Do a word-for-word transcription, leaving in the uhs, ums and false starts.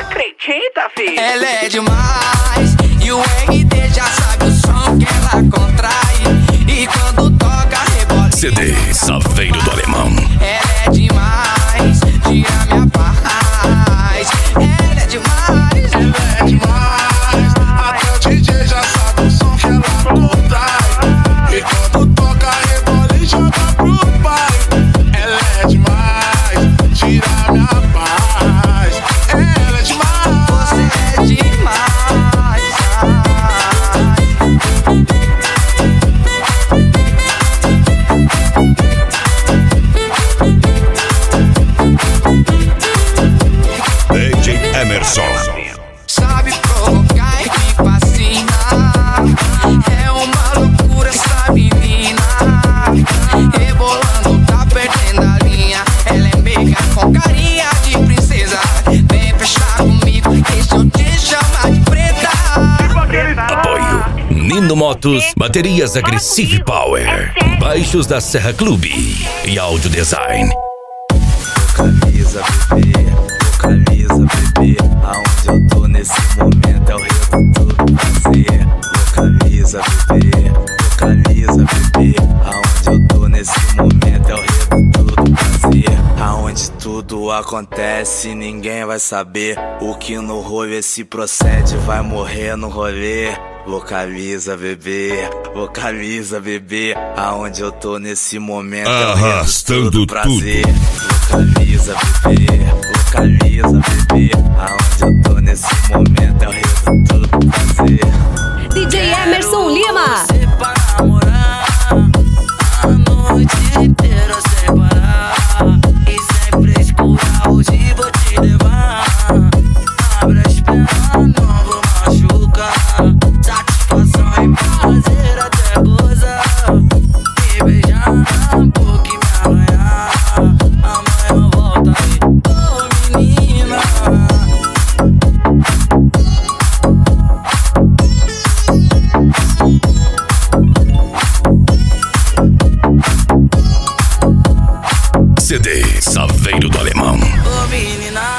acredita, filho? Ela é demais e o R D já sabe o som que ela contrai. E quando toca rebola. C D Saveiro do Alemão. Ela é demais, tira minha paz. Ela é demais, ela é demais. Até o D J já sabe o som que ela contrai. E quando toca rebola e joga pro pai. Ela é demais, tira minha paz. Ela é demais, você é demais. D J Emerson. Sabe provocar e me fascina. É uma loucura essa menina. Rebolando, tá perdendo a linha. Ela é meiga com carinha de princesa. Vem fechar comigo, deixa eu te chamar de preta. Apoio Nino Motos, baterias Aggressive Power, baixos da Serra Clube e áudio design. Vocaliza, bebê, vocaliza, bebê. Aonde eu tô nesse momento é o reduto do prazer. Vocaliza, bebê, vocaliza, bebê. Aonde eu tô nesse momento é o reduto do prazer. Aonde tudo acontece, ninguém vai saber. O que no rolê se procede vai morrer no rolê. Vocaliza, bebê, vocaliza, bebê. Aonde eu tô nesse momento é o Arrastando reduto do prazer. tudo. Vocaliza, bebê, vocaliza, bebê. Aonde eu tô nesse momento é o reduto do prazer. D J Emerson Lima. Você pra namorar a noite inteira sem parar. E sem frescura, hoje vou te levar. Abre as pernas, não vou machucar. Satisfação e prazer até gozar. Me beijar um pouco e me arranhar. Amanhã volta aí, ô menina. C D Saveiro do Alemão. Ô menina,